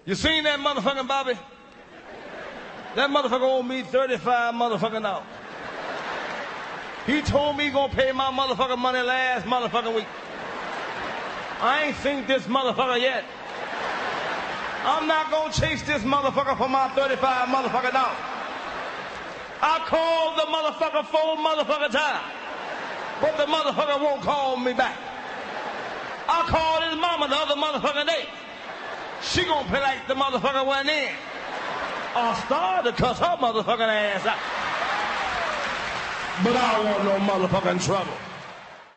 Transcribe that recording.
You seen that motherfucking Bobby? That motherfucker owed me 35 motherfucking dollars. He told me he gonna pay my motherfucking money last motherfucking week. I ain't seen this motherfucker yet. I'm not gonna chase this motherfucker for my 35 motherfucking dollars. I called the motherfucker 4 motherfucking times, but the motherfucker won't call me back. I called his mama the other motherfucking day. She gonna pay like the motherfucker went in. I started to cuss her motherfucking ass out. But I don't want no motherfucking trouble.